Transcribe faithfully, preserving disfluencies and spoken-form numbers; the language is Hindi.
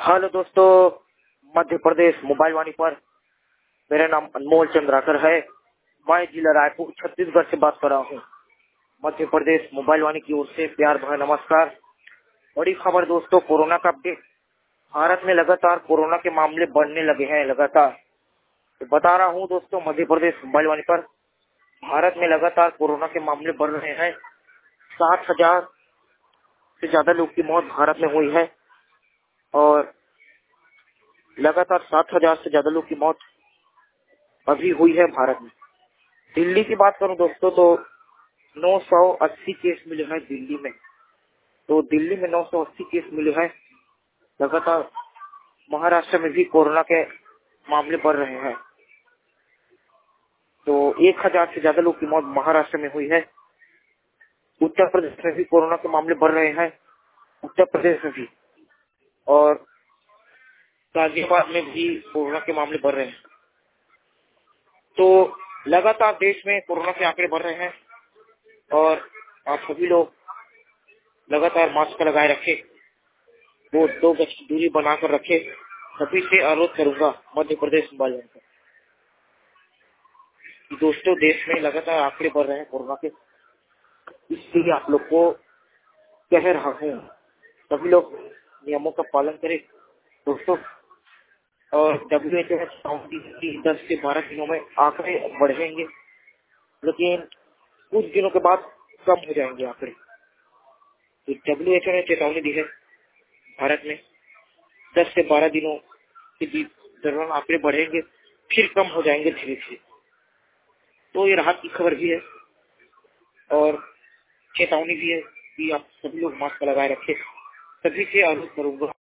हेलो दोस्तों, मध्य प्रदेश मोबाइल वाणी पर मेरा नाम अनमोल चंद्राकर है। मैं जिला रायपुर छत्तीसगढ़ से बात कर रहा हूँ। मध्य प्रदेश मोबाइल वाणी की ओर से प्यार भरा नमस्कार। बड़ी खबर दोस्तों, कोरोना का अपडेट। भारत में लगातार कोरोना के मामले बढ़ने लगे हैं लगातार। तो बता रहा हूँ दोस्तों, मध्य प्रदेश मोबाइल वाणी पर भारत में लगातार कोरोना के मामले बढ़ रहे हैं। सात हजार से ज्यादा लोग की मौत भारत में हुई है और लगातार सात हजार से ज्यादा लोग की मौत अभी हुई है भारत में। दिल्ली की बात करूं दोस्तों तो नौ सौ अस्सी केस मिले हैं दिल्ली में। तो दिल्ली में नौ सौ अस्सी केस मिले हैं। लगातार महाराष्ट्र में भी कोरोना के मामले बढ़ रहे हैं। तो एक हजार से ज्यादा लोग की मौत महाराष्ट्र में हुई है। उत्तर प्रदेश में भी कोरोना के मामले बढ़ रहे हैं, उत्तर प्रदेश में भी, और गाजियाबाद में भी कोरोना के मामले बढ़ रहे हैं। तो लगातार देश में कोरोना के आंकड़े बढ़ रहे हैं और आप सभी लोग लगातार मास्क लगाए रखें, वो दो गज की दूरी बनाकर रखें। सभी से अनुरोध करूंगा मध्य प्रदेश मोबाइल वाणी कि दोस्तों, देश में लगातार आंकड़े बढ़ रहे हैं कोरोना के, इसलिए आप लोग को कह रहा हूँ सभी लोग नियमों का पालन करें दोस्तों। और डब्ल्यू एच ओ ने चेतावनी दी कि दस से बारह दिनों में आंकड़े बढ़ेंगे, लेकिन कुछ दिनों के बाद कम हो जाएंगे आंकड़े। तो डब्ल्यू एच ओ ने चेतावनी दी है भारत में दस से बारह दिनों के बीच दौरान आंकड़े बढ़ेंगे, फिर कम हो जाएंगे धीरे धीरे। तो ये राहत की खबर भी है और चेतावनी भी है कि आप सभी लोग मास्क लगाए रखें। सभी से अनुरोध करूंगा।